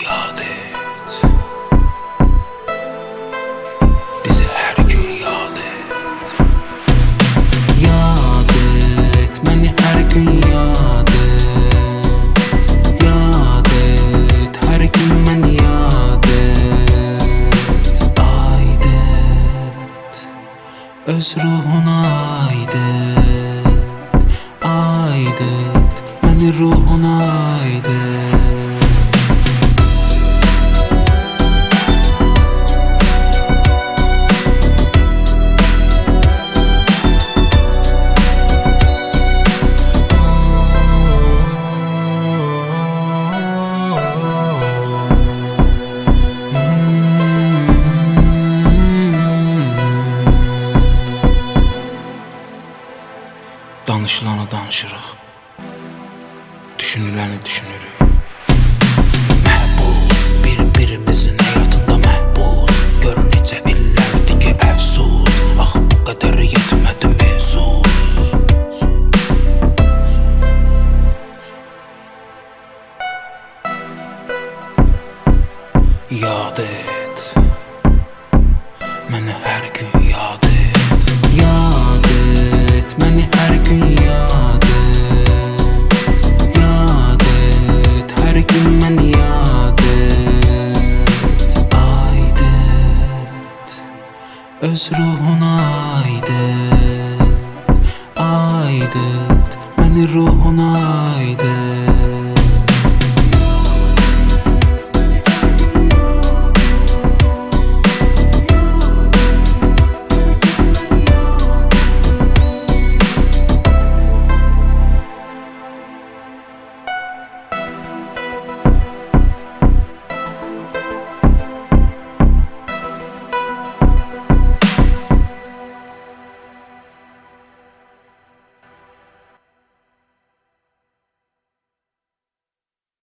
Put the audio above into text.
yad et. Bizi hər gün yad et. Yad et, məni hər gün yad et. Yad et, hər gün məni yad et. Aid et, öz ruhuna aid et. Aid et, məni ruhuna aid et. Danışılanı danışırıq, düşünüləni düşünürük. Məhbus, bir-birimizin həyatında məhbus. Gör necə illərdir ki əfsus. Axı bu qədər yetmədi məhsus. Yad et, məni hər gün yad et. Yad et, məni hər gün yad et. Yad et, hər gün məni yad et. Aid et, öz ruhuna aid et. Aid et, məni ruhuna aid et.